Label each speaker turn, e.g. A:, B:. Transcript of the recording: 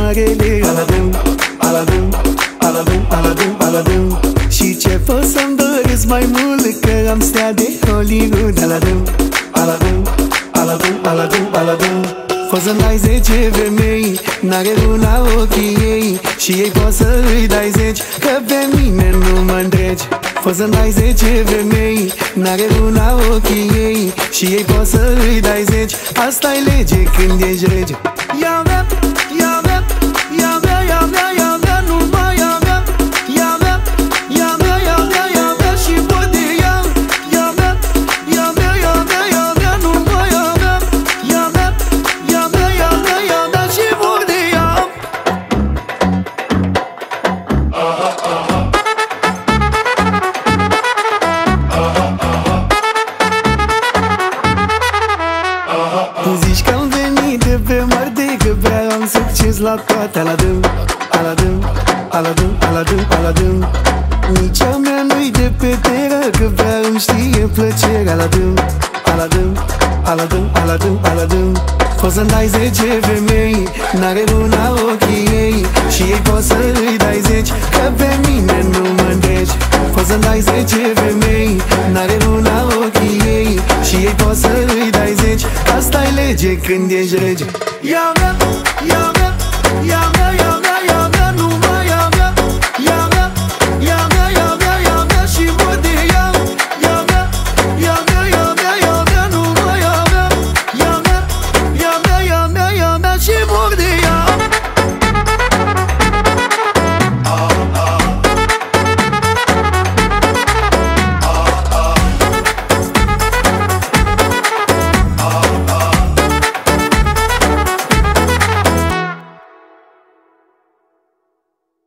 A: soarele Aladăm, aladăm, aladăm, aladăm, aladăm. Și ce pot să-mi doresc mai mult, că am stea de Hollywood. Aladăm, aladăm, aladăm, aladăm, aladăm. Poți să-mi dai 10 femei, n-are una ochii ei, și ei poți să îi dai 10, că pe mine nu mă întregi. Poți să-mi dai 10 femei, n-are una ochii ei, și ei poți să îi dai 10. Asta-i lege când ești rege. Ia mea, ia mea, ia mea, ia mea, ia mea, numai ia mea. Ia mea, ia mea, ia mea, ia mea, și pot de ea. Ia mea, ia mea, ia mea, ia mea, numai ia mea. Ia mea, ia mea, ia mea, ia mea, și vor de ea. Zici că am venit de pe Marte, că prea am succes la toate. Aladăm, aladăm, aladăm, aladăm, aladăm. Nici a mea nu-i de pe teră, că prea îmi știe plăcere. Aladăm, aladăm, aladăm, aladăm, aladăm. Poți să-mi dai 10 femei, n-are una ochii ei, și ei poți să îi dai 10, că pe mine nu mă întregi. Poți să-mi dai 10 femei, n-are una ochii ei, și ei poți să îi dai 10. Asta-i lege când ești rege. Ia mea,